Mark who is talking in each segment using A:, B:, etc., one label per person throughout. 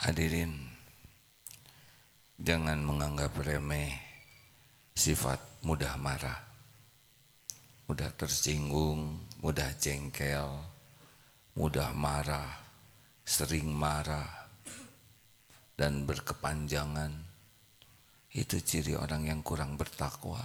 A: Hadirin, jangan menganggap remeh sifat mudah marah, mudah tersinggung, mudah jengkel, mudah marah, sering marah, dan berkepanjangan. Itu ciri orang yang kurang bertakwa.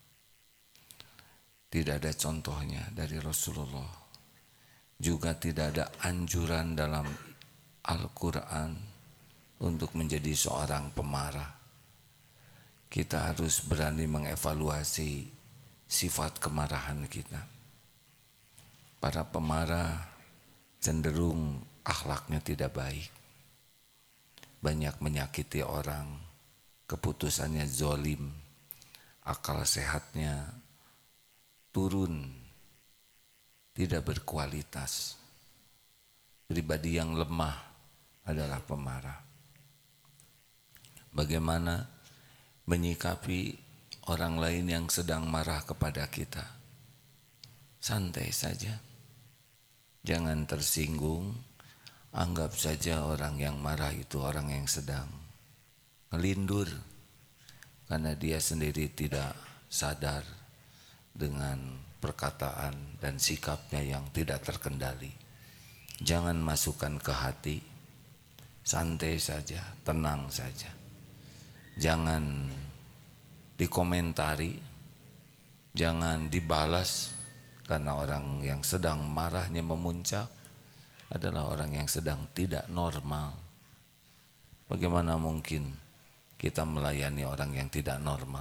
A: Tidak ada contohnya dari Rasulullah. Juga tidak ada anjuran dalam Al-Quran untuk menjadi seorang pemarah. Kita harus berani mengevaluasi sifat kemarahan kita. Para pemarah cenderung akhlaknya tidak baik, banyak menyakiti orang, keputusannya zolim, akal sehatnya turun, tidak berkualitas. Pribadi yang lemah adalah pemarah. Bagaimana menyikapi orang lain yang sedang marah kepada kita? Santai saja, jangan tersinggung. Anggap saja orang yang marah itu orang yang sedang ngelindur, karena dia sendiri tidak sadar dengan perkataan dan sikapnya yang tidak terkendali. Jangan masukkan ke hati, santai saja, tenang saja. Jangan dikomentari, jangan dibalas, karena orang yang sedang marahnya memuncak adalah orang yang sedang tidak normal. Bagaimana mungkin kita melayani orang yang tidak normal?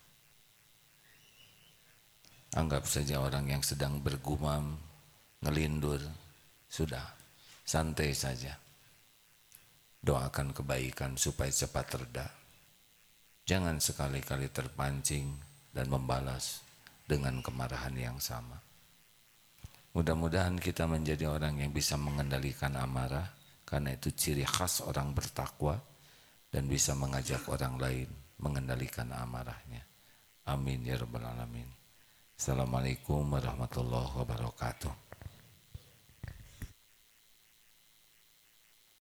A: Anggap saja orang yang sedang bergumam, ngelindur, sudah, santai saja. Doakan kebaikan supaya cepat reda. Jangan sekali-kali terpancing dan membalas dengan kemarahan yang sama. Mudah-mudahan kita menjadi orang yang bisa mengendalikan amarah, karena itu ciri khas orang bertakwa, dan bisa mengajak orang lain mengendalikan amarahnya. Amin ya rabbal alamin. Assalamualaikum warahmatullahi wabarakatuh.